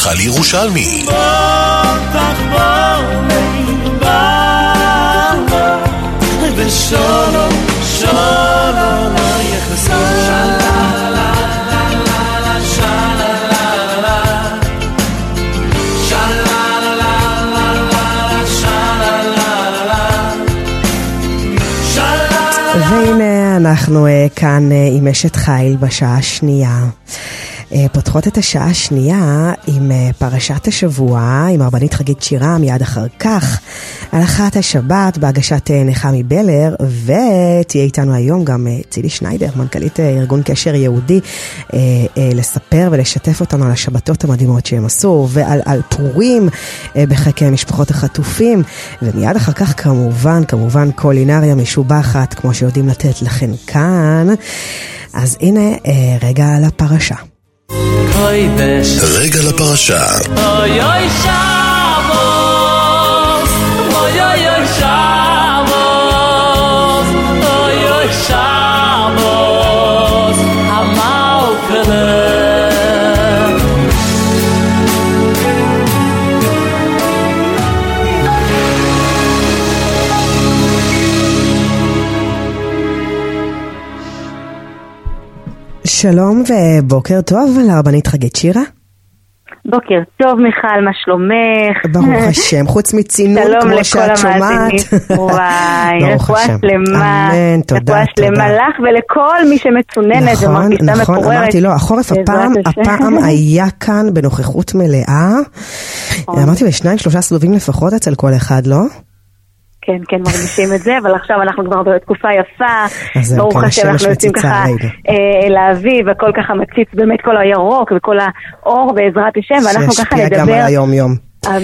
מיכל ירושלמי. בוא תחבור ליבה ושלום שלום יחסר והנה אנחנו כאן עם אשת חיל בשעה השנייה. פותחות את השעה השנייה עם פרשת השבוע, עם הרבנית חגית שירה, מיד אחר כך הלכת השבת בהגשת נחמי בלר, ותהיה איתנו היום גם צילי שניידר, מנכ"לית ארגון קשר יהודי, לספר ולשתף אותנו על השבתות המדהימות שהם עשו, ועל פורים בחיק משפחות החטופים, ומיד אחר כך כמובן קולינריה משובחת, כמו שיודעים לתת לכם כאן. אז הנה רגע לפרשה. רגע לפרשה. אוי אוי שבוס, אוי אוי אוי שבוס, אוי אוי שבוס, המאוקלה. שלום ובוקר טוב לרבנית חגית שירה. בוקר טוב מיכל, מה שלומך? ברוך השם, חוץ מצינון כמו שאת שומעת. וואי, רפואה שלמה. אמן, תודה. רפואה שלמה לך ולכל מי שמצוננת ומרגישה מפוררת. נכון, אמרתי לו, החורף הפעם היה כאן בנוכחות מלאה. אמרתי ב2-3 סבבים לפחות אצל כל אחד, לא? כן, מרגישים את זה, אבל עכשיו אנחנו כבר בתקופה יפה, ברוך השם אנחנו יוצאים ככה לאביב, הכל ככה מציץ באמת כל הירוק וכל האור בעזרת השם, ואנחנו ככה נדבר. שישפיע גם על היום יום.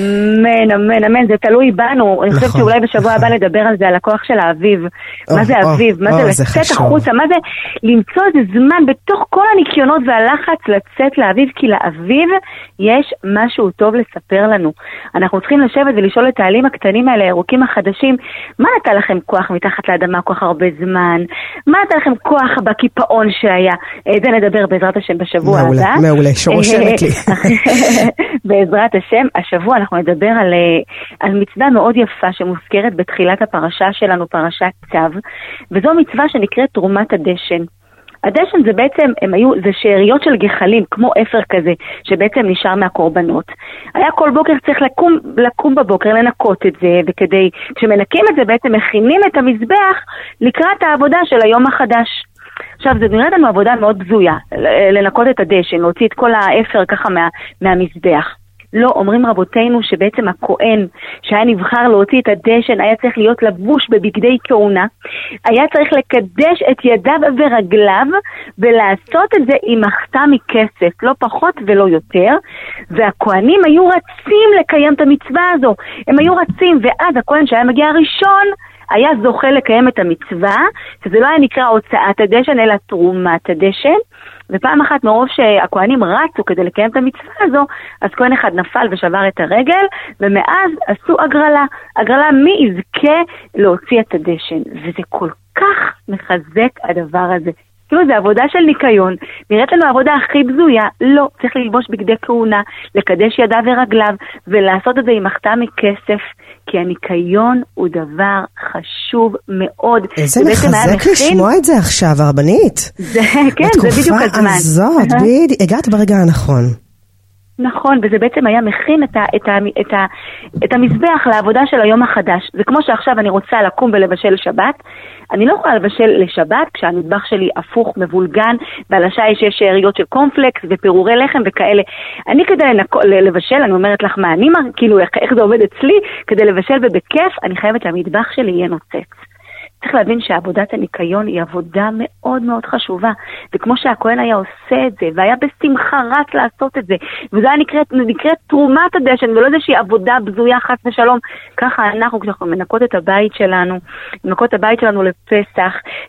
אמן, זה תלוי בנו. אני חושבת שאולי בשבוע הבא נדבר על זה, על הכוח של האביב. מה זה אביב? מה זה לצאת החוצה? מה זה למצוא איזה זמן בתוך כל הניקיונות והלחץ לצאת לאביב? כי לאביב יש משהו טוב לספר לנו. אנחנו צריכים לשבת ולשאול את העלים הקטנים האלה, הירוקים החדשים, מה נתן לכם כוח מתחת לאדמה כל כך הרבה זמן? מה נתן לכם כוח בקיפאון שהיה? זה נדבר בעזרת השם בשבוע הבא. מעולה, שרושמת לי. בעזרת השם, השבוע אנחנו נדבר על מצווה מאוד יפה שמוזכרת בתחילת הפרשה שלנו, פרשת צו, וזו מצווה שנקראת תרומת הדשן. הדשן זה בעצם, זה שאריות של גחלים, כמו אפר כזה, שבעצם נשאר מהקורבנות. היה כל בוקר צריך לקום בבוקר, לנקות את זה, וכדי, כשמנקים את זה בעצם מכינים את המזבח לקראת העבודה של היום החדש. עכשיו, זה נראה לנו עבודה מאוד בזויה, לנקות את הדשן, להוציא את כל האפר ככה מהמזבח. לא, אומרים רבותינו שבעצם הכהן שהיה נבחר להוציא את הדשן היה צריך להיות לבוש בבגדי כהונה, היה צריך לקדש את ידיו ורגליו ולעשות את זה עם מחתה מכסף, לא פחות ולא יותר, והכהנים היו רצים לקיים את המצווה הזו, הם היו רצים, ואז הכהן שהיה מגיע הראשון היה זוכה לקיים את המצווה, שזה לא היה נקרא הוצאת הדשן אלא תרומת הדשן. ופעם אחת מרוב שהכהנים רצו כדי לקיים את המצווה הזו, אז כהן אחד נפל ושבר את הרגל, ומאז עשו הגרלה מי יזכה להוציא את הדשן, וזה כל כך מחזק הדבר הזה. כאילו זה עבודה של ניקיון, נראית לנו העבודה הכי בזויה, לא, צריך ללבוש בגדי כהונה, לקדש ידיו ורגליו, ולעשות את זה עם מחתה מכסף, כי הניקיון הוא דבר חשוב מאוד. איזה מחזק לשמוע את זה עכשיו, הרבנית. כן, זה בדיוק הזמן. בתקופה הזאת, הגעת ברגע הנכון. נכון, וזה בעצם היה מכין את המזבח לעבודה של היום החדש. זה כמו שעכשיו אני רוצה לקום ולבשל שבת, אני לא יכולה לבשל לשבת כשהמטבח שלי הפוך, מבולגן, ועל השיש יש שאריות של קומפלקס ופירורי לחם וכאלה. אני כדי לבשל, אני אומרת לך מה אני, כאילו איך זה עובד אצלי, כדי לבשל ובכיף, אני חייבת שהמטבח שלי יהיה נוצץ. צריך להבין שעבודת הניקיון היא עבודה מאוד מאוד חשובה, וכמו שהכהן היה עושה את זה, והיה בשמחה רץ לעשות את זה, וזה היה נקראת תרומת הדשן, ולא איזושהי עבודה בזויה חס ושלום. ככה אנחנו, כשאנחנו מנקות את הבית שלנו לפסח,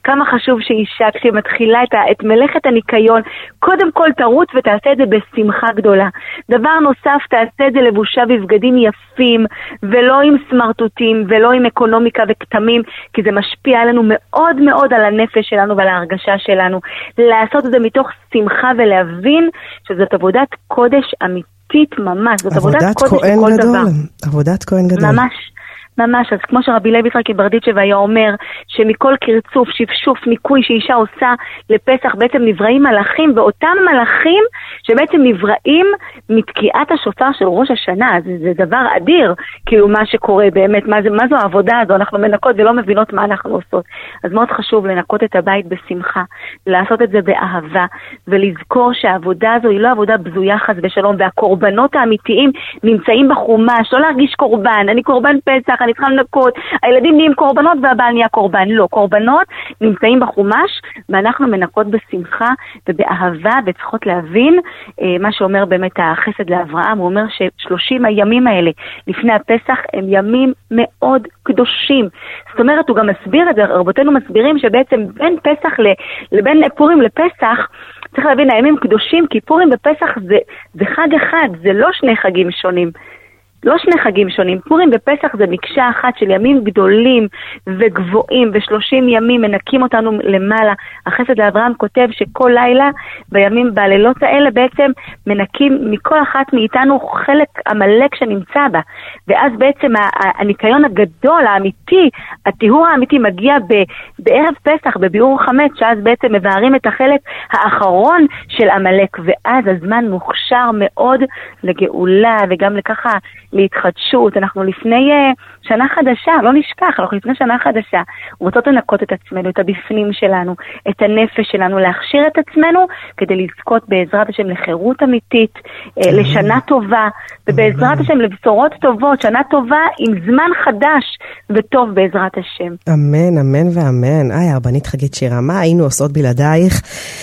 כמה חשוב שאישה כשהיא מתחילה את מלאכת הניקיון, קודם כל תרוץ ותעשה את זה בשמחה גדולה. דבר נוסף, תעשה את זה לבושה בבגדים יפים, ולא עם סמרטוטים, ולא עם אקונומיקה וכתמים, כי זה משפיע עלינו מאוד מאוד על הנפש שלנו ועל ההרגשה שלנו. לעשות את זה מתוך שמחה ולהבין שזאת עבודת קודש אמיתית ממש, זאת עבודת קודש בכל דבר. עבודת כהן גדול. ממש. ממש, אז כמו שרבי לוי יצחק מברדיצ'ב היה אומר, שמכל קרצוף, שפשוף, ניקוי שאישה עושה לפסח, בעצם נבראים מלאכים, ואותם מלאכים שבעצם נבראים מתקיעת השופר של ראש השנה. זה דבר אדיר, כאילו מה שקורה באמת, מה זו העבודה הזו, אנחנו מנקות ולא מבינות מה אנחנו עושות. אז מאוד חשוב לנקות את הבית בשמחה, לעשות את זה באהבה, ולזכור שהעבודה הזו היא לא עבודה בזויה חס ושלום, והקורבנות האמיתיים נמצאים בחומש, לא להרגיש קורבן, אני קורבן פסח, אני צריכה לנקות, הילדים נהיים קורבנות והבעל נהיה קורבן. לא, קורבנות נמצאים בחומש, ואנחנו מנקות בשמחה ובאהבה, וצריכות להבין מה שאומר באמת החסד לאברהם. הוא אומר ש30 הימים האלה לפני הפסח הם ימים מאוד קדושים. זאת אומרת, הוא גם מסביר את זה, רבותינו מסבירים שבעצם בין פסח לבין פורים לפסח, צריך להבין, הימים קדושים, כי פורים בפסח זה חג אחד, זה לא שני חגים שונים. לא שני חגים שונים. פורים ופסח זה מקשה אחת של ימים גדולים וגבוהים, ו30 ימים מנקים אותנו למעלה. החסד לאברהם כותב שכל לילה בלילות האלה בעצם מנקים מכל אחת מאיתנו חלק המלאק שנמצא בה. ואז בעצם הניקיון הגדול, האמיתי, הטיהור האמיתי מגיע בערב פסח, בביאור חמץ, שאז בעצם מבארים את החלק האחרון של המלאק, ואז הזמן מוכשר מאוד לגאולה וגם לככה להתחדשות. אנחנו לפני שנה חדשה, לא נשכח, אנחנו לפני שנה חדשה, רוצות לנקות את עצמנו, את הבפנים שלנו, את הנפש שלנו, להכשיר את עצמנו, כדי לזכות בעזרת השם לחירות אמיתית, לשנה טובה, ובעזרת השם לבשורות טובות, שנה טובה עם זמן חדש וטוב בעזרת השם. אמן, אמן ואמן. הרבנית חגית שירה, מה היינו עושות בלעדייך?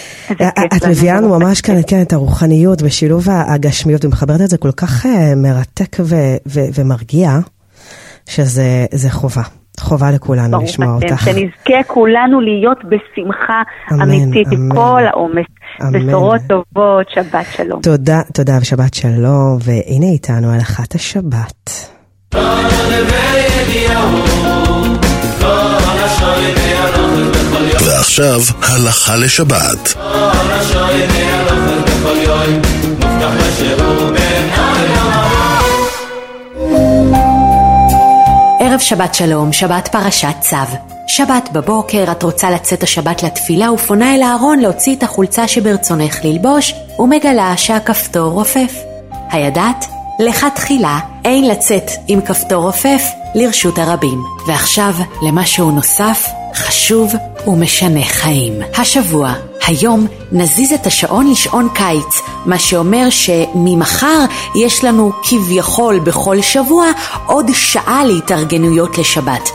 את מביאה לנו ממש כאן את הרוחניות ושילוב הגשמיות, ומחברת את זה כל כך מרתק ומרגיע, שזה חובה לכולנו לשמוע אותך. שנזכה כולנו להיות בשמחה אמיתית עם כל העומס. בשורות טובות, שבת שלום. תודה ושבת שלום, והנה איתנו הלכת השבת. ועכשיו הלכה לשבת. ערב שבת שלום, שבת פרשת צו. שבת בבוקר את רוצה לצאת השבת לתפילה ופונה אל הארון להוציא את החולצה שברצונך ללבוש, ומגלה שהכפתור רופף. הידעת? לכתחילה אין לצאת עם כפתור רופף לרשות הרבים. ועכשיו למשהו נוסף, חשוב ומשנה חיים. השבוע, היום נזיז את השעון לשעון קיץ, מה שאומר שממחר יש לנו כביכול בכל שבוע עוד שעה להתארגנויות לשבת.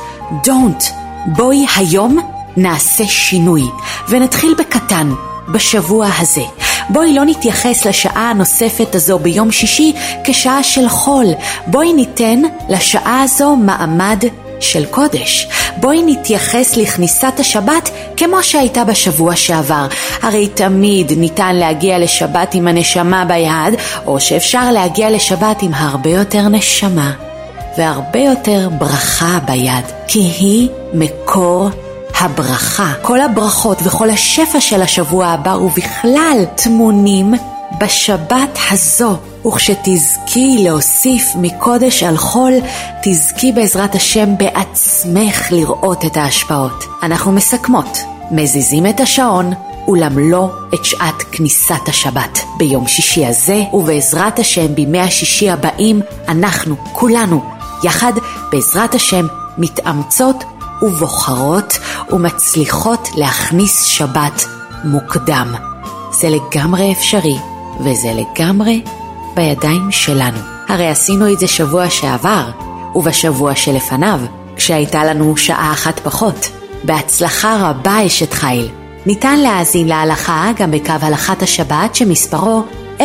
בואי היום נעשה שינוי ונתחיל בקטן בשבוע הזה. בואי לא נתייחס לשעה הנוספת הזו ביום שישי כשעה של חול. בואי ניתן לשעה הזו מעמד של קודש. בואי נתייחס לכניסת השבת כמו שהייתה בשבוע שעבר. הרי תמיד ניתן להגיע לשבת עם הנשמה ביד, או שאפשר להגיע לשבת עם הרבה יותר נשמה והרבה יותר ברכה ביד, כי היא מקור הברכה. כל הברכות וכל השפע של השבוע הבא ובכלל טמונים בשבת הזו. וכשתזכי להוסיף מקודש על חול, תזכי בעזרת השם בעצמך לראות את ההשפעות. אנחנו מסכמות, מזיזים את השעון, אולם לא את שעת כניסת השבת. ביום שישי הזה ובעזרת השם בימי השישי הבאים, אנחנו כולנו יחד בעזרת השם מתאמצות ובוחרות ומצליחות להכניס שבת מוקדם. זה לגמרי אפשרי, וזה לגמרי בידיים שלנו. הרי עשינו את זה שבוע שעבר, ובשבוע שלפניו, כשהייתה לנו שעה אחת פחות. בהצלחה רבה אשת חיל. ניתן להאזין להלכה גם בקו הלכת השבת שמספרו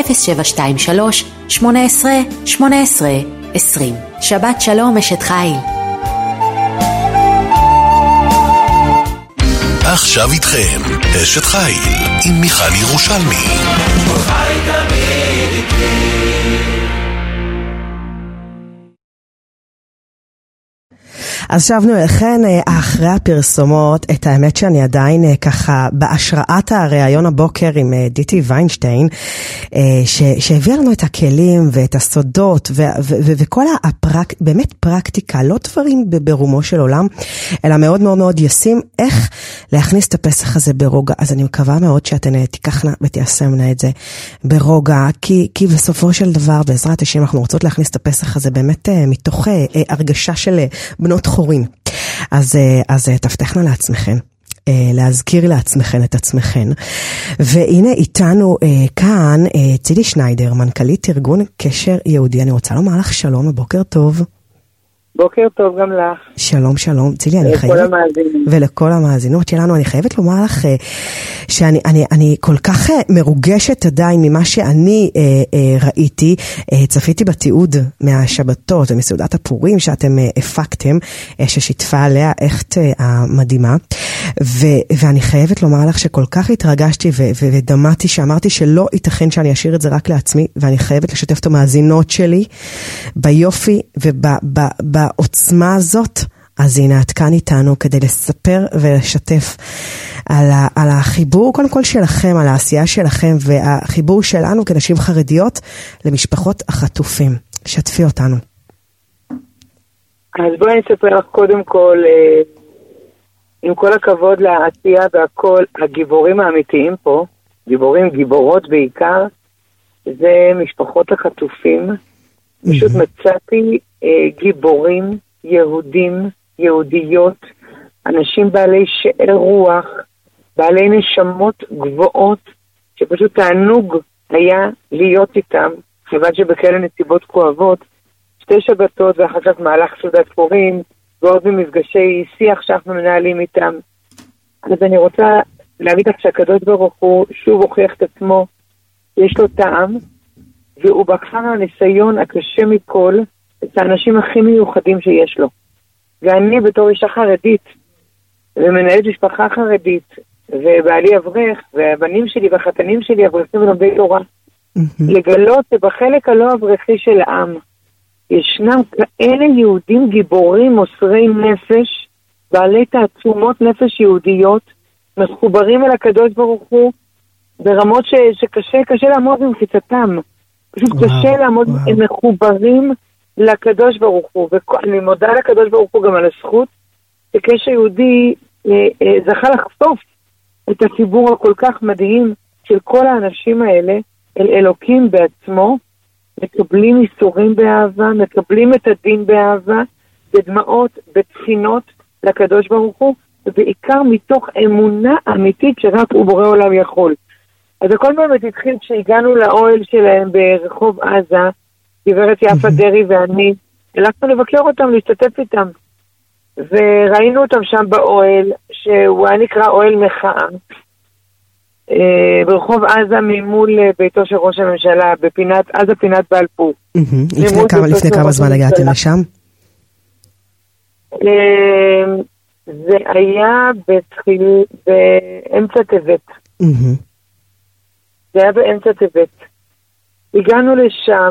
0723 18 18 20. שבת שלום אשת חיל. עכשיו איתכם, אשת חיל, עם מיכל ירושלמי. חי תמיד איתי. אז שבנו אליכן אחרי הפרסומות, את האמת שאני עדיין ככה בהשראת הרעיון הבוקר עם דיטי ויינשטיין, שהביא לנו את הכלים ואת הסודות וכל באמת פרקטיקה, לא דברים ברומו של עולם, אלא מאוד מאוד מאוד ישים איך להכניס את הפסח הזה ברוגע. אז אני מקווה מאוד שאתן תיקחנה ותיישמנה את זה ברוגע, כי בסופו של דבר בעזרת השם אנחנו רוצות להכניס את הפסח הזה באמת מתוך הרגשה של בנות חורים. אז תפתחנה לעצמכן, להזכיר לעצמכן את עצמכן. והנה איתנו כאן צילי שניידר, מנכ"לית ארגון קשר יהודי. אני רוצה לומר לך שלום ובוקר טוב. בוקר טוב גם לך. שלום, שלום. צילי, אני חייבת... ולכל המאזינים. ולכל המאזינות שלנו, אני חייבת לומר לך שאני כל כך מרוגשת עדיין ממה שאני ראיתי, צפיתי בתיעוד מהשבתות ומסעודת הפורים שאתם הפקתם, ששיתפה עליה echt המדהימה, ואני חייבת לומר לך שכל כך התרגשתי ודמעתי שאמרתי שלא ייתכן שאני אשאיר את זה רק לעצמי, ואני חייבת לשתף את המאזינות שלי ביופי ובעוצמה הזאת. אז הנה את כאן איתנו כדי לספר ולשתף על החיבור קודם כל שלכם, על העשייה שלכם והחיבור שלנו כנשים חרדיות למשפחות החטופים. שתפי אותנו. אז בואי נספר לך קודם כל, עם כל הכבוד לעשייה והכל, הגיבורים האמיתיים פה, גיבורות בעיקר, זה משפחות החטופים. פשוט מצאתי גיבורים יהודים, יהודיות, אנשים בעלי שאר רוח, בעלי נשמות גבוהות, שפשוט תענוג היה להיות איתם, כיוון שבכאלה נסיבות כואבות, 2 שבתות ואחר כך מהלך סעודת פורים, ועוד במפגשי שיח שאנחנו מנהלים איתם. אז אני רוצה להגיד לך שהקדוש ברוך הוא שוב הוכיח את עצמו, יש לו טעם, והוא בחר הניסיון הקשה מכל, את האנשים הכי מיוחדים שיש לו. ואני בתור אישה חרדית, ומנהלת משפחה חרדית, ובעלי אברך, והבנים שלי והחתנים שלי אברכים ולומדי תורה, לגלות שבחלק הלא אברכי של העם, ישנם כאלה יהודים גיבורים, מוסרי נפש, בעלי תעצומות נפש יהודיות, מחוברים אל הקדוש ברוך הוא, ברמות שקשה לעמוד במחיצתם. פשוט קשה לעמוד, הם מחוברים לקדוש ברוך הוא, ואני מודה לקדוש ברוך הוא גם על הזכות, שקשר יהודי זכה לחשוף את הציבור הכל כך מדהים של כל האנשים האלה, אל אלוקים בעצמו, מקבלים איסורים באהבה, מקבלים את הדין באהבה, בדמעות, בתחינות לקדוש ברוך הוא, ובעיקר מתוך אמונה אמיתית שרק הוא בורא עולם יכול. אז הכל באמת התחיל כשהגענו לאוהל שלהם ברחוב עזה, גברת יפה דרי ואני, הלכנו לבקר אותם, להשתתף איתם. וראינו אותם שם באוהל, שהוא היה נקרא אוהל מחאה, ברחוב עזה ממול ביתו של ראש הממשלה, אז הפינת בלפור. לפני כמה זמן הגעתם לשם? זה היה באמצע טבת. זה היה באמצע טבת. הגענו לשם,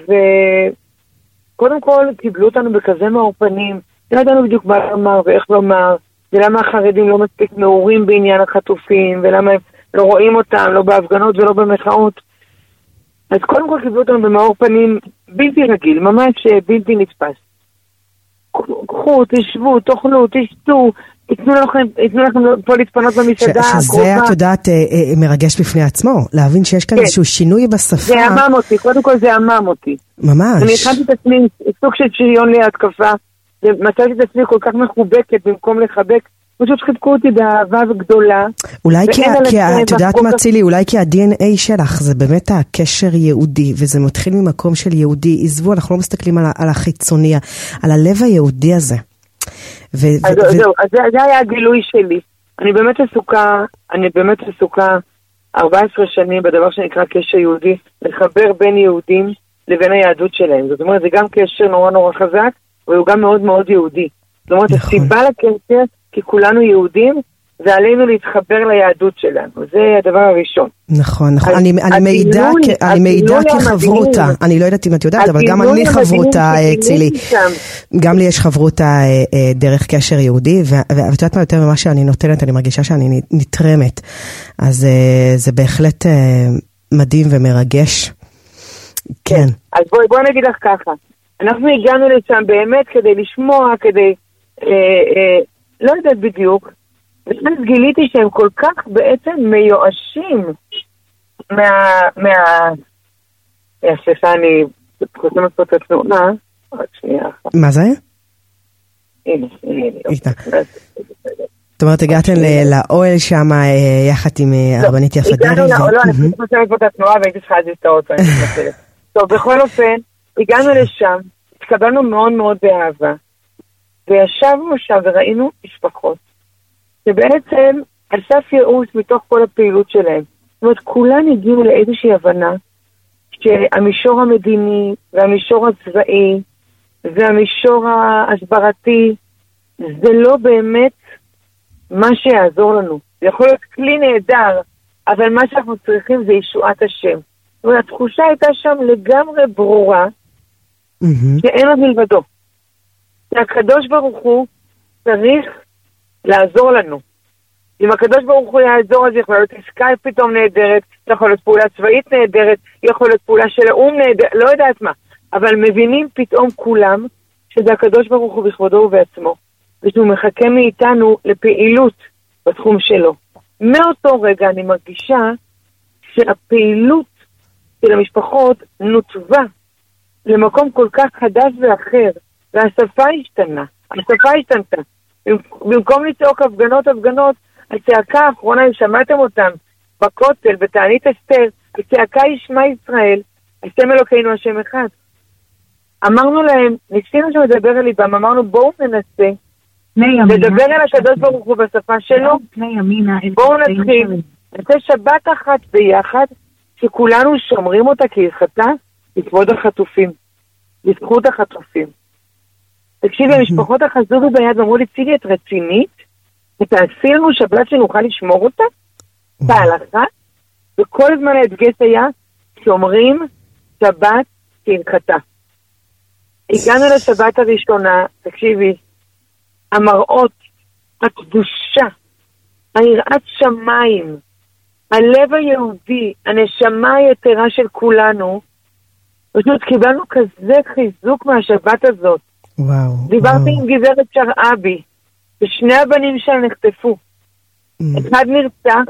וקודם כל קיבלו אותנו בכזה מאור פנים, לא ידענו בדיוק מה לומר ואיך לומר, ולמה החרדים לא מספיק מעורים בעניין החטופים, ולמה הם לא רואים אותם, לא בהפגנות ולא במחאות. אז קודם כל קיבלו אותנו במאור פנים בלתי רגיל, ממש בלתי נתפס. קחו, תשבו, תאכלו, תשתו, יתנו לכם פה להתפנות במסעדה. שזה, את יודעת, מרגש בפני עצמו, להבין שיש כאן איזשהו שינוי בשפה. זה אמם אותי, קודם כל זה אמם אותי. ממש. אני התחלתי את עצמי, סוג של שריון להתקפה, ומצאתי את עצמי כל כך מחובקת במקום לחבק, פשוט חיבקו אותי באהבה גדולה. אולי כי, את יודעת מה צילי, אולי כי ה-DNA שלך זה באמת הקשר יהודי, וזה מתחיל ממקום של יהודי, עזבו, אנחנו לא מסתכלים על החיצוני, על הלב היהודי הזה. אז זה היה הגילוי שלי. אני באמת עסוקה 14 שנים בדבר שנקרא קשר יהודי, לחבר בין יהודים לבין היהדות שלהם. זאת אומרת, זה גם קשר נורא נורא חזק, והוא גם מאוד מאוד יהודי. זאת אומרת, הסיבה לקשר, כי כולנו יהודים, ועלינו להתחבר ליהדות שלנו. זה הדבר הראשון. נכון, נכון. אני מעידה כחברותה. אני לא יודעת אם את יודעת, אבל גם אני חברותה, צילי. גם לי יש חברותה דרך קשר יהודי, ואת יודעת מה יותר ממה שאני נותנת, אני מרגישה שאני נתרמת. אז זה בהחלט מדהים ומרגש. כן. אז בואי נגיד לך ככה. אנחנו הגענו לשם באמת כדי לשמוע, כדי, לא יודעת בדיוק, ואז גיליתי שהם כל כך בעצם מיואשים סליחה, אני חושבת פה את התנועה, רק שנייה אחת. מה זה? הנה. זאת אומרת, הגעתם לאוהל שם יחד עם הרבנית יפה דרעי? לא, אני חושבת פה את התנועה והייתי צריכה להזדהות. טוב, בכל אופן, הגענו לשם, התקבלנו מאוד מאוד באהבה, וישבנו שם וראינו משפחות, שבעצם על סף ייאוש מתוך כל הפעילות שלהם. זאת אומרת, כולן הגיעו לאיזושהי הבנה שהמישור המדיני והמישור הצבאי והמישור ההסברתי זה לא באמת מה שיעזור לנו. זה יכול להיות כלי נהדר, אבל מה שאנחנו צריכים זה ישועת השם. זאת אומרת, התחושה הייתה שם לגמרי ברורה שאין עוד מלבדו. שהקדוש ברוך הוא צריך לעזור לנו. אם הקדוש ברוך הוא יעזור, אז יכול להיות עסקה פתאום נהדרת, יכול להיות פעולה צבאית נהדרת, יכול להיות פעולה של האום נהדרת, לא יודעת מה. אבל מבינים פתאום כולם שזה הקדוש ברוך הוא בכבודו ובעצמו, ושהוא מחכה מאיתנו לפעילות בתחום שלו. מאותו רגע אני מרגישה שהפעילות של המשפחות נותבה למקום כל כך חדש ואחר, והשפה השתנתה. במקום לצעוק הפגנות, הצעקה האחרונה, אם שמעתם אותם בכותל, בתענית אסתר, הצעקה היא שמע ישראל, השם אלוקינו השם אחד. אמרנו להם, ניסינו שמדבר על ליבם, אמרנו בואו ננסה, לדבר על הקדוש ברוך הוא בשפה שלו, בואו נתחיל, נעשה שבת אחת ביחד, שכולנו שומרים אותה כהלכתה, לכבוד החטופים, לזכות החטופים. תקשיבי, המשפחות החזרו ביד ואמרו לי, צילי, את רצינית? ותעשי לנו שבת שנוכל לשמור אותה? בהלכה? וכל הזמן ההדגש היה, שומרים שבת כהלכתה. הגענו לשבת הראשונה, תקשיבי, המראות, הקדושה, היראת שמיים, הלב היהודי, הנשמה היתרה של כולנו, פשוט קיבלנו כזה חיזוק מהשבת הזאת. וואו. דיברתי עם גברת שרעבי, ושני הבנים שלה נחטפו. אחד נרצח,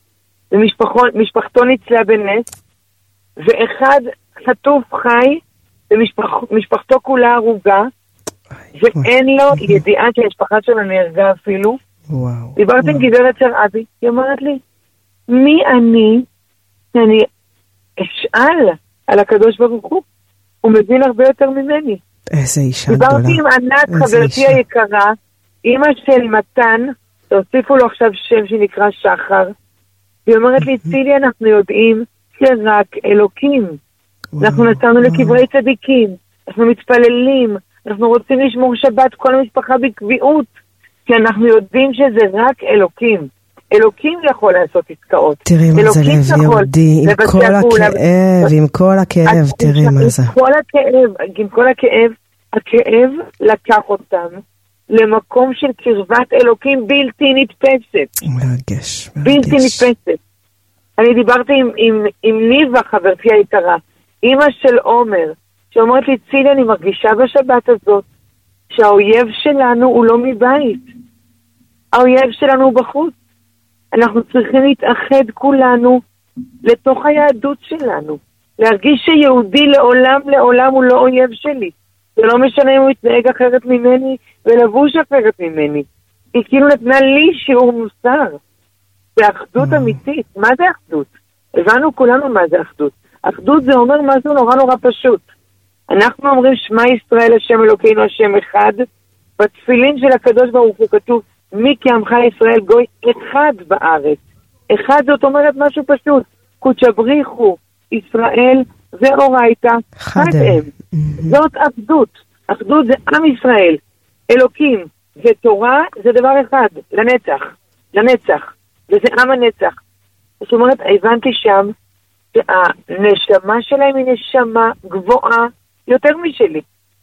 ומשפחתו ניצלה בנס, ואחד חטוף חי, ומשפחתו כולה הרוגה, ואין לו ידיעה שהמשפחה שלה נהרגה אפילו. דיברתי עם גברת שרעבי, היא אומרת לי, מי אני שאני אשאל על הקדוש ברוך הוא? הוא מבין הרבה יותר ממני. איזה אישה גדולה. דיברתי עם ענת, חברתי היקרה, אמא של מתן, תוסיפו לו עכשיו שם שנקרא שחר, והיא אומרת לי, צילי, אנחנו יודעים שרק אלוקים. אנחנו נסענו לקברי צדיקים, אנחנו מתפללים, אנחנו רוצים לשמור שבת כל המשפחה בקביעות, כי אנחנו יודעים שזה רק אלוקים. אלוקים יכול לעשות עסקאות. תראי מה זה לב יהודי, עם כל הכאב, תראי מה זה. עם כל הכאב, הכאב לקח אותם למקום של קרבת אלוקים בלתי נתפסת. מרגש. בלתי נתפסת. אני דיברתי עם ניבה, חברתי היקרה, אמא של עומר, שאומרת לי, צילי, אני מרגישה בשבת הזאת שהאויב שלנו הוא לא מבית. האויב שלנו הוא בחוץ. אנחנו צריכים להתאחד כולנו לתוך היהדות שלנו. להרגיש שיהודי לעולם הוא לא אויב שלי. זה לא משנה אם הוא יתנהג אחרת ממני ולבוש אחרת ממני. היא כאילו נתנה לי שיעור מוסר. זה אחדות אמיתית. מה זה אחדות? הבנו כולנו מה זה אחדות. אחדות זה אומר משהו נורא פשוט. אנחנו אומרים שמע ישראל השם אלוקינו השם אחד. בתפילין של הקדוש ברוך הוא כתוב מי כי עמך ישראל גוי אחד בארץ. אחד זאת אומרת משהו פשוט. קודשא בריחו ישראל ואורייתא חד הם. זאת אחדות. אחדות זה עם ישראל. אלוקים ותורה זה דבר אחד, לנצח. לנצח, וזה עם הנצח. זאת אומרת, הבנתי שם שהנשמה שלהם היא נשמה גבוהה יותר משלי.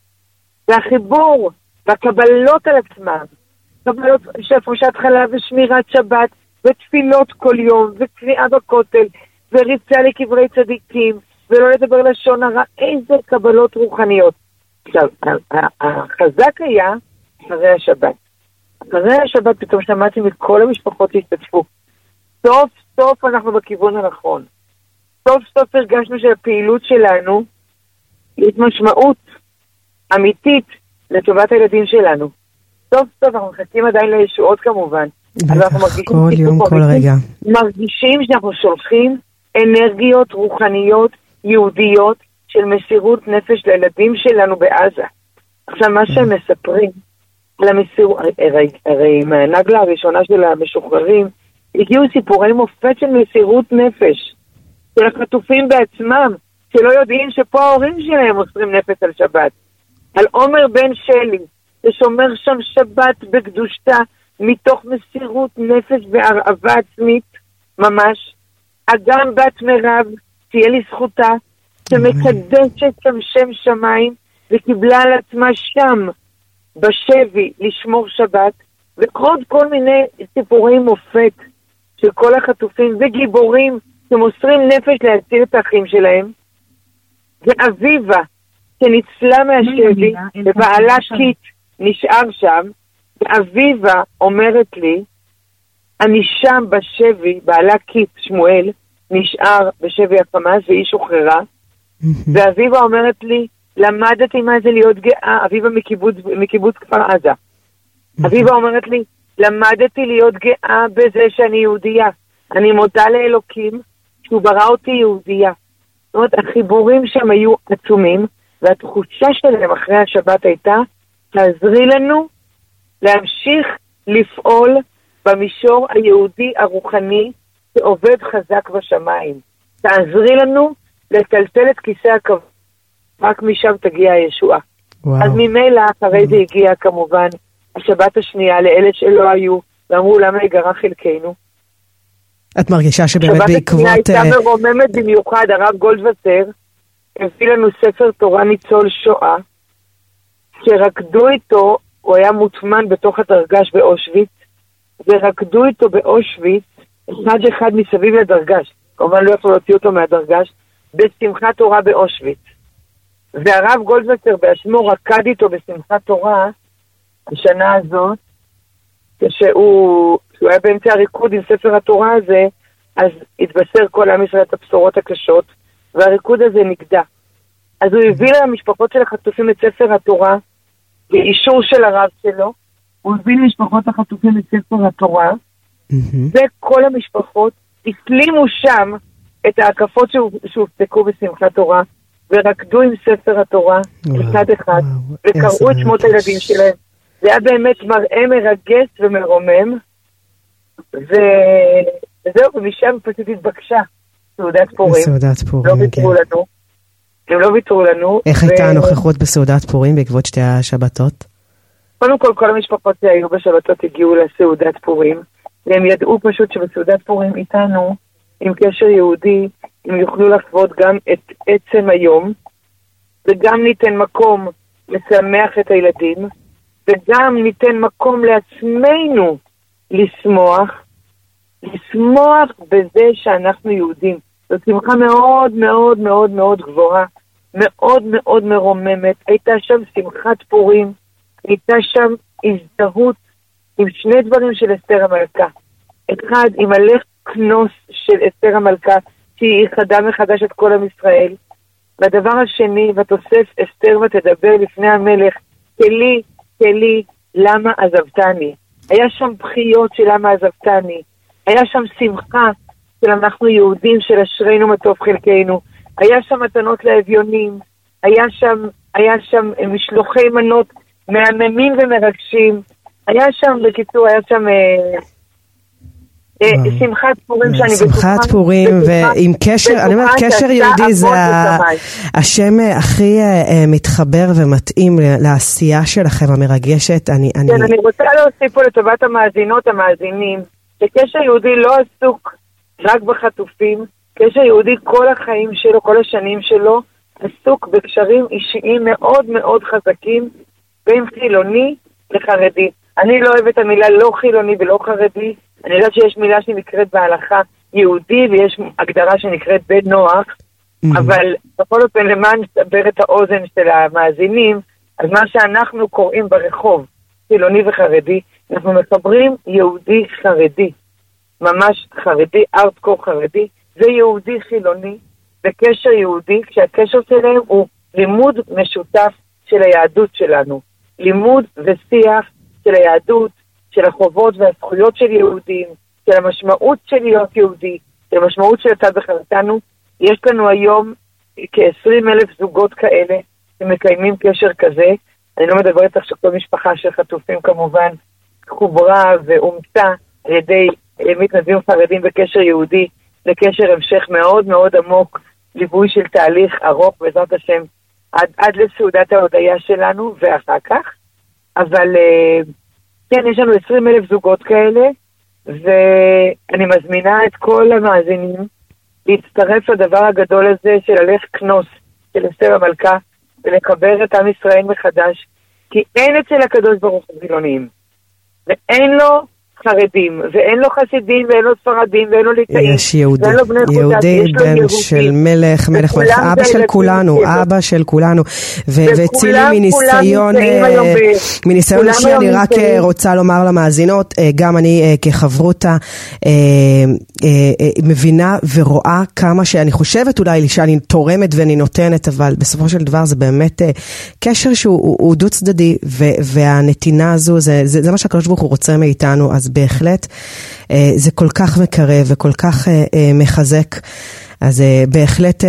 והחיבור והקבלות על עצמם, קבלות של הפרשת חלה ושמירת שבת, ותפילות כל יום, וקריאה בכותל, וריצה לקברי צדיקים, ולא לדבר לשון הרע, איזה קבלות רוחניות. עכשיו, החזק היה אחרי השבת. אחרי השבת פתאום שמעתי מכל המשפחות שהשתתפו. סוף סוף אנחנו בכיוון הנכון. סוף סוף הרגשנו שהפעילות שלנו יש משמעות אמיתית לטובת הילדים שלנו. סוף סוף אנחנו מחכים עדיין לישועות כמובן. בטח, כל יום, כל רגע. מרגישים שאנחנו שולחים אנרגיות רוחניות יהודיות של מסירות נפש לילדים שלנו בעזה. עכשיו מה שהם מספרים על המסירות, הרי מהנגלה הראשונה של המשוחררים הגיעו סיפורי מופת של מסירות נפש של החטופים בעצמם, שלא יודעים שפה ההורים שלהם מוסרים נפש על שבת. על עומר בן שלי, ששומר שם שבת בקדושתה, מתוך מסירות נפש והרעבה עצמית, ממש. אגם בת מירב, תהיה לי זכותה, שמקדשת שם שמיים, וקיבלה על עצמה שם, בשבי, לשמור שבת, ועוד כל מיני סיפורי מופת, של כל החטופים וגיבורים, שמוסרים נפש להציל את האחים שלהם. ואביבה, שניצלה מהשבי, ובעלה קיט נשאר שם, ואביבה אומרת לי, אני שם בשבי, בעלה קיט שמואל, נשאר בשבי החמאס והיא שוחררה, ואביבה אומרת לי, למדתי מה זה להיות גאה, אביבה מקיבוץ כפר עזה. אביבה אומרת לי, למדתי להיות גאה בזה שאני יהודייה. אני מודה לאלוקים שהוא ברא אותי יהודייה. זאת אומרת, החיבורים שם היו עצומים, והתחושה שלהם אחרי השבת הייתה, תעזרי לנו להמשיך לפעול במישור היהודי הרוחני שעובד חזק בשמיים. תעזרי לנו לטלטל את כיסא הכבוד, רק משם תגיע הישועה. אז ממילא אחרי זה הגיע כמובן השבת השנייה לאלה שלא היו, ואמרו למה יגרע חלקנו. את מרגישה שבאמת בעקבות... שבת השנייה הייתה מרוממת במיוחד, הרב גולדווסר הביא לנו ספר תורה ניצול שואה, שרקדו איתו, הוא היה מוטמן בתוך הדרגש באושוויץ, ורקדו איתו באושוויץ, אחד מסביב לדרגש, כמובן לא יכולו להוציא אותו מהדרגש, בשמחת תורה באושוויץ. והרב גולדווסר בעצמו רקד איתו בשמחת תורה, השנה הזאת, כשהוא היה באמצע הריקוד עם ספר התורה הזה, אז התבשר כל עם ישראל את הבשורות הקשות, והריקוד הזה נגדע. אז הוא הביא למשפחות של החטופים את ספר התורה, באישור של הרב שלו, הוא הביא למשפחות החטופים את ספר התורה, וכל המשפחות הסלימו שם את ההקפות שהופסקו בשמחת תורה, ורקדו עם ספר התורה, אחד אחד, וקראו את שמות הילדים שלהם. זה היה באמת מראה מרגש ומרומם, וזהו, ומשם פשוט התבקשה סעודת פורים. לא ויתרו לנו. הם לא ויתרו לנו. איך הייתה הנוכחות בסעודת פורים בעקבות שתי השבתות? קודם כל המשפחות שהיו בשבתות הגיעו לסעודת פורים, והם ידעו פשוט שבסעודת פורים איתנו, עם קשר יהודי, הם יוכלו לחוות גם את עצם היום, וגם ניתן מקום לשמח את הילדים, וגם ניתן מקום לעצמנו לשמוח בזה שאנחנו יהודים. זו שמחה מאוד מאוד מאוד מאוד גבוהה, מאוד מאוד מרוממת. הייתה שם שמחת פורים, הייתה שם הזדהות עם שני דברים של אסתר המלכה. אחד, עם הלך כנוס של אסתר המלכה, שהיא איחדה מחדש את כל עם ישראל. והדבר השני, ותוסף אסתר ותדבר לפני המלך, כלי, למה עזבתני? היה שם בחיות של למה עזבתני. היה שם שמחה של אנחנו יהודים, של אשרינו מה טוב חלקנו. היה שם מתנות לאביונים. היה שם משלוחי מנות מהממים ומרגשים. היה שם, בקיצור, שמחת פורים שאני בטוחה. שמחת פורים, ועם קשר, אני אומרת, קשר יהודי זה השם הכי מתחבר ומתאים לעשייה שלכם המרגשת. כן, אני רוצה להוסיף פה לטובת המאזינות, המאזינים, שקשר יהודי לא עסוק רק בחטופים, קשר יהודי כל החיים שלו, כל השנים שלו, עסוק בקשרים אישיים מאוד מאוד חזקים בין חילוני לחרדי. אני לא אוהבת המילה לא חילוני ולא חרדי, אני יודעת שיש מילה שנקראת בהלכה יהודי ויש הגדרה שנקראת בן נוח, אבל בכל אופן למען לסבר את האוזן של המאזינים, אז מה שאנחנו קוראים ברחוב חילוני וחרדי, אנחנו מחברים יהודי חרדי, ממש חרדי, ארטקור חרדי, זה יהודי חילוני, זה קשר יהודי, כשהקשר שלהם הוא לימוד משותף של היהדות שלנו, לימוד ושיח של היהדות, של החובות והזכויות של יהודים, של המשמעות של להיות יהודי, של המשמעות של הצד בחרתנו. יש לנו היום כ-20,000 זוגות כאלה שמקיימים קשר כזה. אני לא מדברת עכשיו כל משפחה של חטופים כמובן חוברה ואומצה על ידי מתנדבים חרדים בקשר יהודי לקשר המשך מאוד מאוד עמוק, ליווי של תהליך ארוך בעזרת השם עד לסעודת ההודיה שלנו ואחר כך. אבל כן, יש לנו 20,000 זוגות כאלה, ואני מזמינה את כל המאזינים להצטרף לדבר הגדול הזה של הלך כנוס של אסתר המלכה ולחבר את עם ישראל מחדש, כי אין אצל הקדוש ברוך הוא חילונים, ואין לו חרדים, ואין לו חסידים, ואין לו ספרדים, ואין לו ליטאים. יש יהודי, יהודי בן של מלך, אבא של כולנו, אבא של כולנו. וצילי מניסיון אישי, אני רק רוצה לומר למאזינות, גם אני כחברותה מבינה ורואה כמה שאני חושבת אולי שאני תורמת ואני נותנת, אבל בסופו של דבר זה באמת קשר שהוא דו צדדי, והנתינה הזו, זה מה שהקדוש ברוך הוא רוצה מאיתנו, אז בהחלט זה כל כך מקרב וכל כך מחזק, אז בהחלט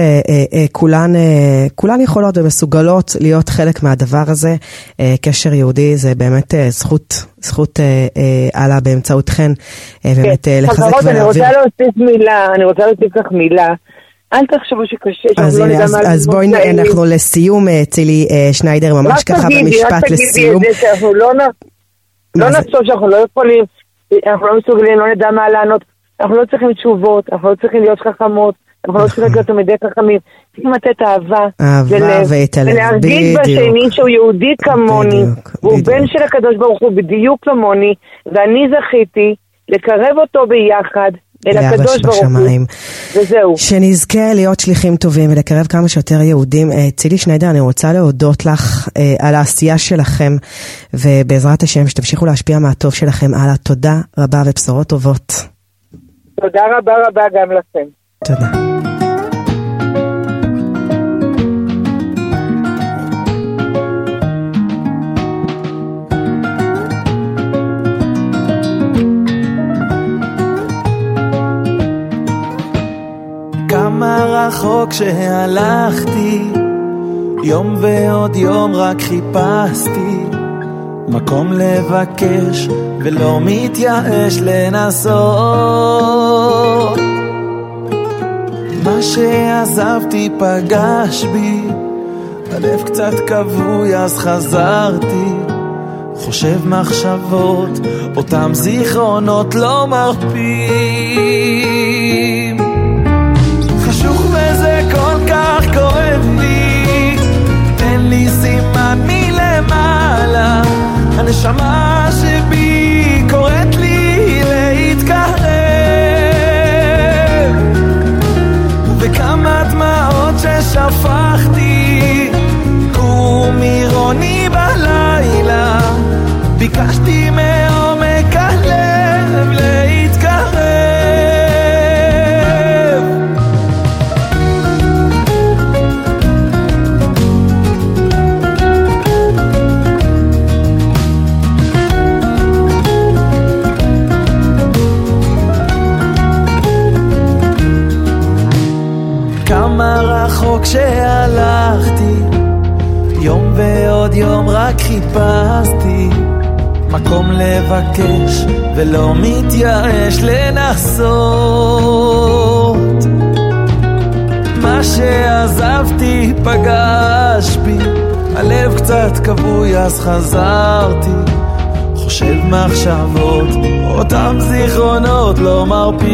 כולן יכולות ומסוגלות להיות חלק מהדבר הזה. קשר יהודי זה באמת זכות עלה באמצעותכן באמת לחזק ולהבין. אני רוצה להוסיף לך מילה, אל תחשבו שקשה, אז בואי אנחנו לסיום, צילי שניידר, ממש ככה במשפט לסיום. לא נחשוב שאנחנו לא יכולים, אנחנו לא מסוגלים, לא נדע מה לענות, אנחנו לא צריכים תשובות, אנחנו לא צריכים להיות חכמות, אנחנו לא צריכים להיות תלמידי חכמים, צריכים לתת אהבה ולהרגיש בשני שהוא יהודי כמוני, והוא בן של הקדוש ברוך הוא בדיוק כמוני, ואני זכיתי לקרב אותו ביחד אל הקדוש ברוך הוא, וזהו. שנזכה להיות שליחים טובים ולקרב כמה שיותר יהודים. צילי שניידר, אני רוצה להודות לך על העשייה שלכם, ובעזרת השם שתמשיכו להשפיע מהטוב שלכם הלאה. תודה רבה ובשורות טובות. תודה רבה רבה גם לכם. תודה. כמה רחוק שהלכתי, יום ועוד יום רק חיפשתי מקום לבקש ולא מתייאש לנסות. מה שעזבתי פגש בי, הלב קצת כבוי אז חזרתי, חושב מחשבות, אותם זיכרונות לא מרפים. חשוך וזה כל כך כואב לי, תן לי סימן מלמעלה, הנשמה שבי קוראת לי להתקרב, וכמה דמעות ששפכתי ומירוני בלילה, ביקשתי מעומק הלב להתקרב. כמה רחוק שהלכתי, יום ועוד יום רק חיפשתי מקום לבקש ולא מתייאש לנסות. מה שעזבתי פגש בי, הלב קצת כבוי אז חזרתי, חושב מחשבות, אותם זיכרונות לא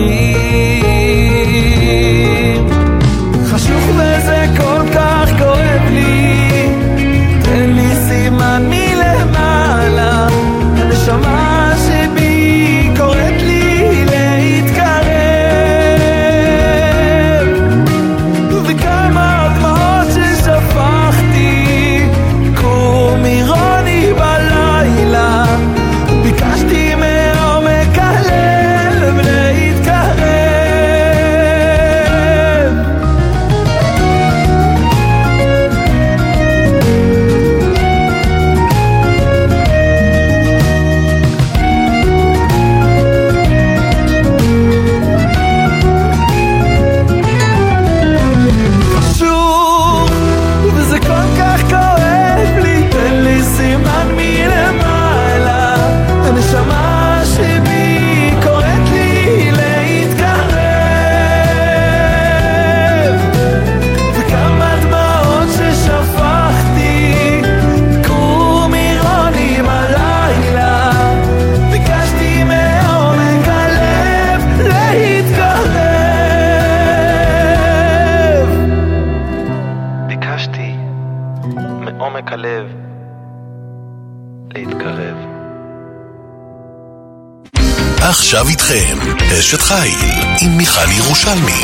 מרפים. חשוך וזה כל כך כואב לי, תן לי סימן מלמעלה, הנשמה שבי קוראת לי להתקרב, וכמה דמעות ששפכתי קום אירוני בלילה, ביקשתי מעומק הלב להתקרב. חשוב וזה כל כך כואב לי, תן לי סימן מלמעלה, הנשמה שבי קוראת לי להתקרב, וכמה דמעות ששפכתי קום אירוני בלילה, ביקשתי מעומק הלב להתקרב, ביקשתי מעומק הלב להתקרב. עכשיו איתכם, אשת חיל עם מיכל ירושלמי.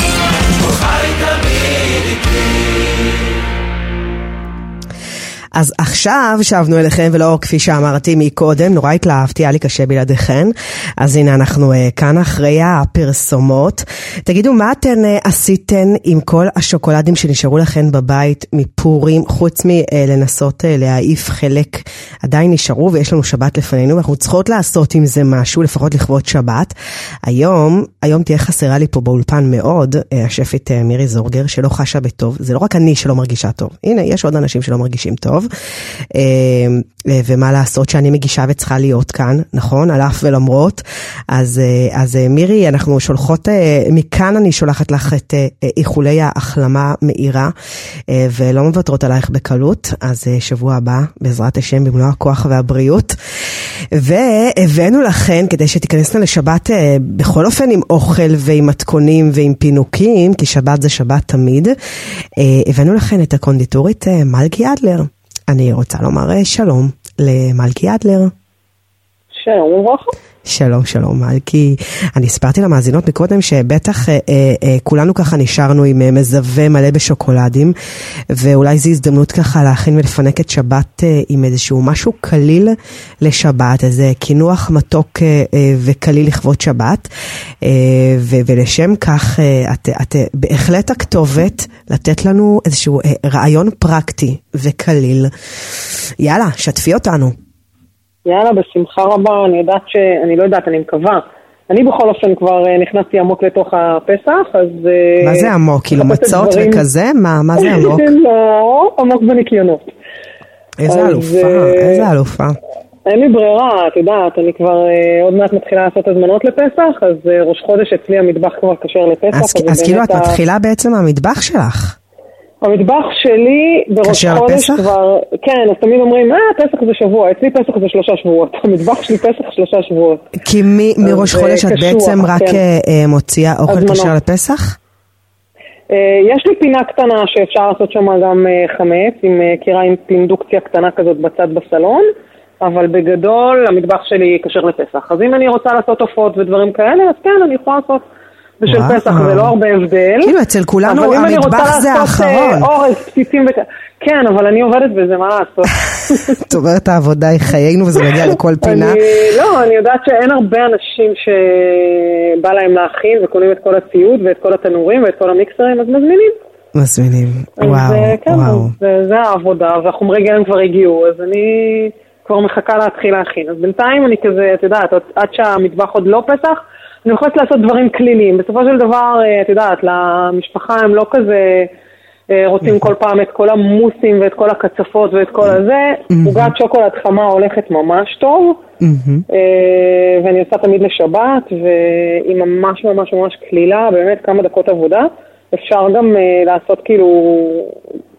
אז עכשיו שבנו אליכם, ולא כפי שאמרתי מקודם, נורא התלהבתי, היה לי קשה בלעדיכן. אז הנה אנחנו כאן אחרי הפרסומות. תגידו, מה אתן עשיתן עם כל השוקולדים שנשארו לכן בבית מפורים, חוץ מלנסות להעיף חלק עדיין נשארו, ויש לנו שבת לפנינו, ואנחנו צריכות לעשות עם זה משהו, לפחות לכבוד שבת. היום תהיה חסרה לי פה באולפן מאוד, השפית מירי זורגר, שלא חשה בטוב. זה לא רק אני שלא מרגישה טוב. הנה, יש עוד אנשים שלא מרגישים טוב. ומה לעשות שאני מגישה וצריכה להיות כאן, נכון? על אף ולמרות. אז מירי, אנחנו שולחות, מכאן אני שולחת לך את איחולי ההחלמה מהירה, ולא מוותרות עלייך בקלות. אז שבוע הבא, בעזרת השם, במלוא הכוח והבריאות. והבאנו לכן, כדי שתיכנסנה לשבת בכל אופן עם אוכל ועם מתכונים ועם פינוקים, כי שבת זה שבת תמיד, הבאנו לכן את הקונדיטורית מלכי אדלר. אני רוצה לומר שלום למלכי אדלר. שלום וברכה. שלום מלכי. אני הסברתי למאזינות מקודם שבטח כולנו ככה נשארנו עם מזווה מלא בשוקולדים, ואולי זו הזדמנות ככה להכין ולפנק את שבת עם איזשהו משהו קליל לשבת, איזה כינוח מתוק וקליל לכבוד שבת, ולשם כך את בהחלט הכתובת לתת לנו איזשהו רעיון פרקטי וקליל. יאללה, שתפי אותנו. יאללה, בשמחה רבה. אני לא יודעת, אני מקווה. אני בכל אופן כבר נכנסתי עמוק לתוך הפסח, אז... מה זה עמוק? כאילו מצות וכזה? מה זה עמוק? לא, עמוק בניקיונות. איזה אלופה. אין לי ברירה, את יודעת, אני כבר עוד מעט מתחילה לעשות הזמנות לפסח, אז ראש חודש אצלי המטבח כבר קשר לפסח. אז כאילו את מתחילה בעצם המטבח שלך? המטבח שלי בראש חודש כבר, כן, אז תמיד אומרים, פסח זה שבוע, אצלי פסח זה 3 שבועות, המטבח שלי פסח 3 שבועות. כי מראש חודש את בעצם רק מוציאה אוכל כשר לפסח? יש לי פינה קטנה שאפשר לעשות שם גם חמץ, עם קירה עם פינדוקציה קטנה כזאת בצד בסלון, אבל בגדול המטבח שלי כשר לפסח. אז אם אני רוצה לעשות עופות ודברים כאלה, אז כן, אני יכולה לעשות בשל פסח, זה לא הרבה הבדל. כאילו אצל כולנו המטבח זה האחרון. אורז, פציצים כן, אבל אני עובדת בזה, מה לעשות? זאת אומרת, העבודה היא חיינו וזה מגיע לכל פינה. אני יודעת שאין הרבה אנשים שבא להם להכין וקונים את כל הציוד ואת כל התנורים ואת כל המיקסרים, אז מזמינים. וואו. זה העבודה, והחומרי גלם כבר הגיעו, אז אני כבר מחכה להתחיל להכין. אז בינתיים אני כזה, את יודעת, עד שהמטבח עוד לא פסח, אני יכולת לעשות דברים כלילים. בסופו של דבר, את יודעת, למשפחה הם לא כזה רוצים כל פעם את כל המוסים ואת כל הקצפות ואת כל הזה. עוגת שוקולד חמה הולכת ממש טוב, ואני עושה תמיד לשבת, והיא ממש ממש ממש כלילה, באמת כמה דקות עבודה. אפשר גם לעשות כאילו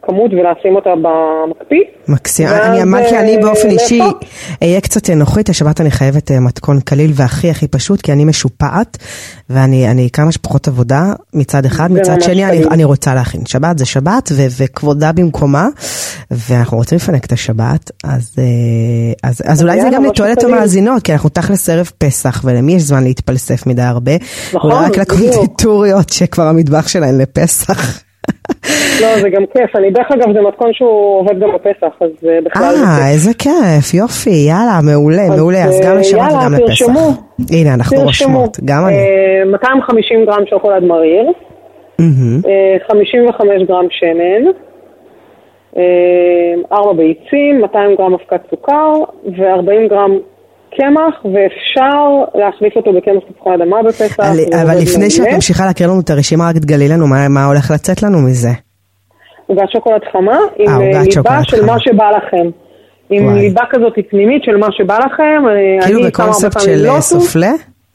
כמות ולשים אותה במקפיא. מקסים. אני באופן אישי אהיה קצת נוחית, השבת אני חייבת מתכון קליל והכי הכי פשוט, כי אני משופעת, ואני כמה שפחות עבודה מצד אחד, מצד שני אני רוצה להכין. שבת זה שבת, וכבודה במקומה, ואנחנו רוצים לפנק את השבת, אז אולי זה גם לתועלת המאזינות, כי אנחנו תכלס ערב פסח, ולמי יש זמן להתפלסף מדי הרבה, אולי רק לקונדיטוריות שכבר המטבח שלהן לפסח. לא, זה גם כיף. אני דרך אגב, זה מתכון שהוא עובד גם בפסח, אז בכלל זה כיף. איזה כיף, יופי, יאללה, מעולה, מעולה. אז גם לשבת וגם לפסח. הנה, אנחנו רושמות, גם אני. 250 גרם שוקולד מריר, 55 גרם שמן, 4 ביצים, 200 גרם אבקת סוכר, ו40 גרם קמח, ואפשר להחליף אותו בקמח תפוחי אדמה בפסח. אבל לפני שאת ממשיכה להכיר לנו את הרשימה, רק תגלי לנו מה הולך לצאת לנו מזה. עוגת שוקולד חמה, עם ליבה של מה שבא לכם. עם ליבה כזאת פנימית של מה שבא לכם. כאילו בקונספט של סופלה?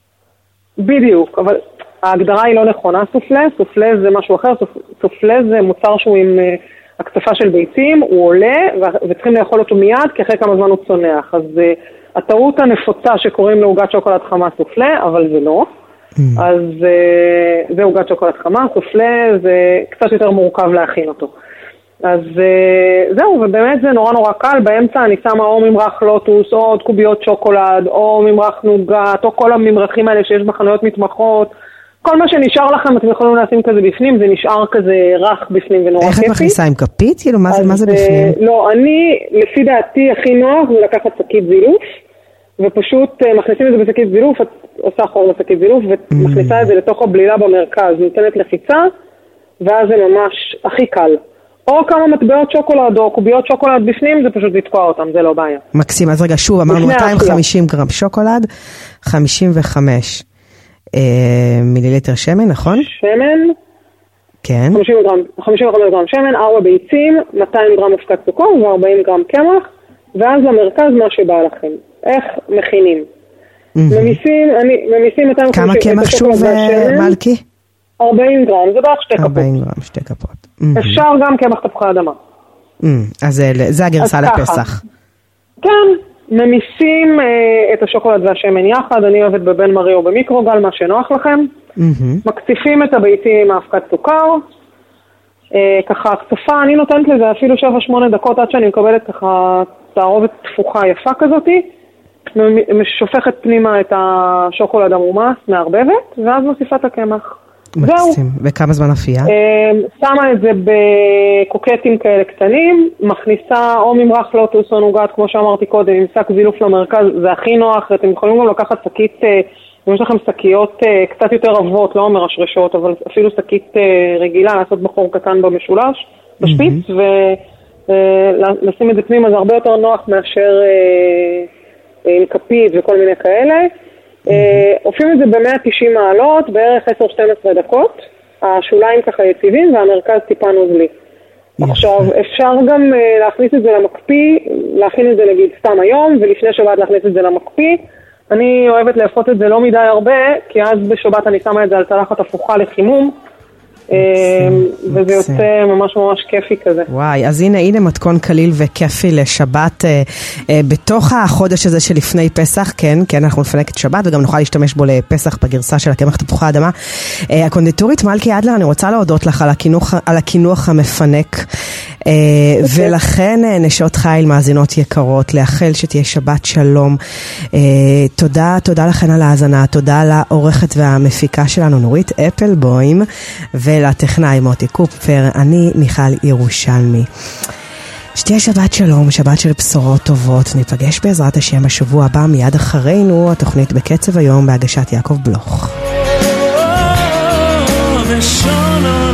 בדיוק, אבל ההגדרה היא לא נכונה, סופלה. סופלה זה משהו אחר, סופלה זה מוצר שהוא עם הקצפה של ביצים, הוא עולה, וצריכים לאכול אותו מיד, כי אחרי כמה זמן הוא צונח. אז הטעות הנפוצה שקוראים לעוגת שוקולד חמה סופלה, אבל זה לא. אז זה עוגת שוקולד חמה, סופלה זה קצת יותר מורכב להכין אותו. אז זהו, ובאמת זה נורא נורא קל. באמצע אני שמה או ממרח לוטוס, או עוד קוביות שוקולד, או ממרח נוגת, או כל הממרחים האלה שיש בחנויות מתמחות. כל מה שנשאר לכם, אתם יכולים לשים כזה בפנים, זה נשאר כזה רך בפנים ונורא כיפי. איך את מכניסה עם כפית? כאילו, מה זה בפנים? לא, אני, לפי דעתי, הכי נוח זה לקחת שקית זילוף, ופשוט מכניסים את זה בשקית זילוף, את עושה חור בשקית זילוף, ומכניסה את זה לתוך הבלילה במרכז, נותנת לחיצה, ואז זה ממש הכי קל. או כמה מטבעות שוקולד, או קוביות שוקולד בפנים, זה פשוט לתקוע אותם, זה לא בעיה. מקסים, אז רגע, שוב, אמרנו 250 גרם שוקולד, 55 מיליליטר שמן, נכון? שמן. כן. 55 גרם שמן, 4 ביצים, 200 גרם אבקת סוכר ו40 גרם קמח, ואז למרכז מה שבא לכם. איך מכינים? ממיסים 250 כמה קמח שוב, מלכי? 40 גרם, זה בערך 2 כפות. 40 גרם, 2 כפות. אפשר גם קמח תפוחי אדמה. אז זה הגרסה לפסח. כן, ממיסים את השוקולד והשמן יחד, אני אוהבת בבן מרי או במיקרוגל, מה שנוח לכם. מקציפים את הביצים עם האבקת סוכר. ככה הקצפה, אני נותנת לזה אפילו 7-8 דקות עד שאני מקבלת ככה תערובת תפוחה יפה כזאתי. שופכת פנימה את השוקולד המומס מערבבת, ואז מוסיפה את הקמח. זהו. וכמה זמן אפייה? שמה את זה בקוקטים כאלה קטנים, מכניסה או ממרח לוטוס או נוגת, כמו שאמרתי קודם, עם שק זילוף למרכז, זה הכי נוח, אתם יכולים גם לקחת שקית, אם יש לכם שקיות קצת יותר עבות, לא מרשרשות, אבל אפילו שקית רגילה, לעשות בחור קטן במשולש, בשפיץ, ולשים את זה פנימה, זה הרבה יותר נוח מאשר עם כפית וכל מיני כאלה. עופים את זה ב-190 מעלות, בערך 10-12 דקות, השוליים ככה יציבים והמרכז טיפה נוזלי. עכשיו, אפשר גם להכניס את זה למקפיא, להכין את זה נגיד סתם היום, ולפני שבת להכניס את זה למקפיא. אני אוהבת לאפות את זה לא מדי הרבה, כי אז בשבת אני שמה את זה על צלחת הפוכה לחימום, וזה יוצא ממש ממש כיפי כזה. וואי, אז הנה מתכון קליל וכיפי לשבת בתוך החודש הזה שלפני פסח, כן, אנחנו נפנק את שבת וגם נוכל להשתמש בו לפסח בגרסה של הקמח תפוחי אדמה. הקונדיטורית מלכי אדלר, אני רוצה להודות לך על הכינוח המפנק, ולכן נשות חיל מאזינות יקרות, לאחל שתהיה שבת שלום. תודה לכן על ההאזנה, תודה לעורכת והמפיקה שלנו נורית אפלבוים, ולטכנאי מוטי קופפר. אני מיכל ירושלמי. שתהיה שבת שלום, שבת של בשורות טובות. ניפגש בעזרת השם בשבוע הבא, מיד אחרינו התוכנית בקצב היום בהגשת יעקב בלוך.